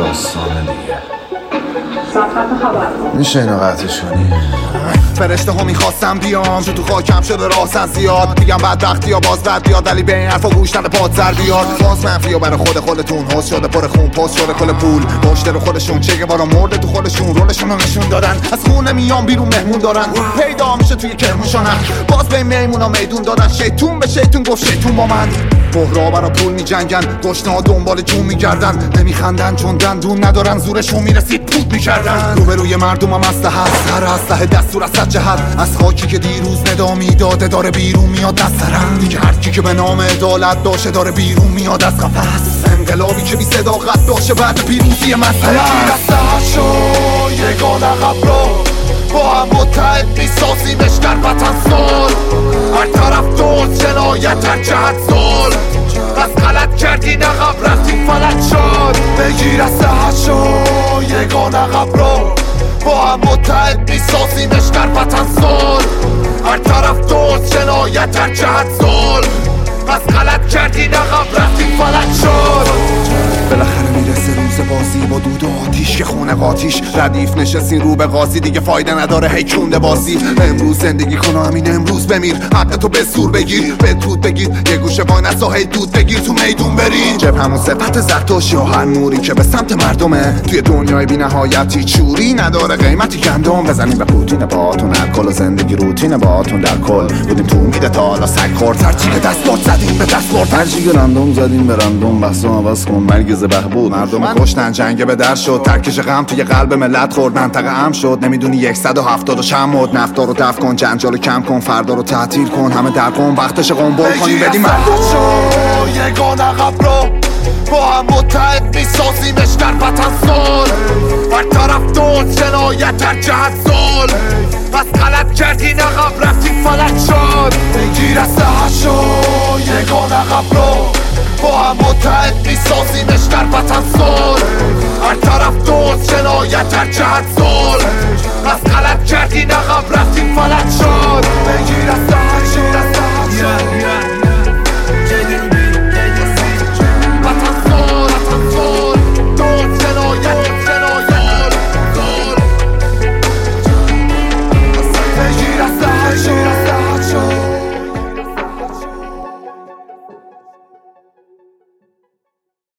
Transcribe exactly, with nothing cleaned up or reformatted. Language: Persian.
داستانه دیگه. میشه اینو قطعش کنی؟ فرشته ها میخواستم بیام چون تو خاکم شده راستن زیاد میگم بدبختی یا باز بد بیاد ولی به این حرفا گوش نده پاد سر بیاد باز منفی و برای خود خودتون حس شده پر خون پست شده کل پول مشتر خودشون چه بارا مرده تو خودشون رولشون رو نشون دادن از خونه میام بیرون مهمون دارن پیدا میشه توی کرمونشانم باز به میمونا میدون دادن شیطون به شیطون گفت شیطون با من بحرا برا پول میجنگن گشنا دنبال جون میگردن نمیخندن چون دندون ندارن زورشون میرسید پود میکردن روبروی مردمم اسلحه سر اسلحه دستور از جهت از خاکی که دیروز ندامی داده داره بیرون میاد از سرم دیگه هرکی که به نام عدالت داشته داره بیرون میاد از قفس انقلابی که بی صداقت داشته بعد پیروزی مسئله دسته شو یگان عقب رو با هم متحد میسازیمش در وطن سال هر طرف دوست جنایت هر جهت سال از غلط کردین عقب رفتین فلک شد بگیر از سهر شو یگان عقب رو با هم متحد میسازیمش در وطن سال هر طرف دوست جنایت هر جهت سال از غلط کردین عقب رفتین فلک شد بالاخره میرسه روز بازی با دود و آتیش که خونه قاتیش ردیف نشستین رو به قاضی دیگه فایده نداره هی کونده بازی امروز زندگی کن و همین امروز بمیر حق تو به زور بگیر به دود بگیر یه گوشه وای نسا هی دود بگیر تو میدون بری جب همون صفت زرتشتی و هر نوری که به سمت مردمه توی دنیای بی نهایتی چوری نداره قیمتی گندم بزنیم به پوتین باهاتون الکل و زندگی روتین باهاتون در کل بودیم تو میده تا حالا سگ خورد هرچی که دست برد زدیم به دست برد هرچی که رندوم زدیم به رندوم بحثم عوض کن مرگ ز بهبود مردم کشتن جنگ به در شد ترکش غم توی قلب ملت خورد منطقه ام شد نمیدونی صد و هفتاد و چند مد نفتا رو دفع کن جنجالو کم کن فردا رو تعطیل کن همه در کن وقتش قنبل کنی بدیم یگان عقب رو با هم متحد میسازیمش در وطن سال هر طرف دوست جنایت هر جهت سال از غلط کردین عقب رفتین فلک شد بگیر از سهر شو یگان عقب رو با هم متحد میسازیمش در وطن سال هر طرف دوست جنایت هر جهت سال از غلط کردین عقب رفتین فلک